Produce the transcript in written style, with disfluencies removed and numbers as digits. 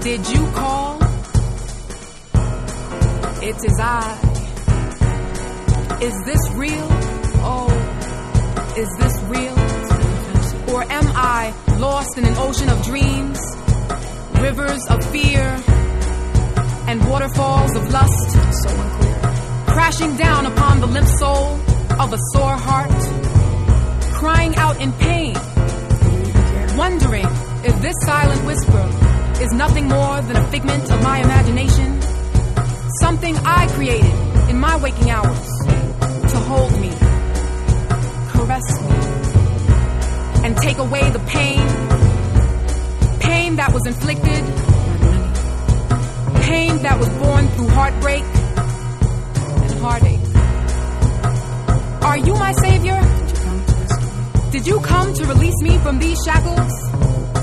Did you call? It is I. Is this real? Oh, is this real? Or am I lost in an ocean of dreams, rivers of fear, and waterfalls of lust? So unclear. Crashing down upon the limp soul of a sore heart, crying out in pain, wondering if this silent whisper is nothing more than a figment of my imagination, something I created in my waking hours to hold me, caress me, and take away the pain that was inflicted, pain that was born through heartbreak and heartache. Are you my savior? Did you come to release me from these shackles?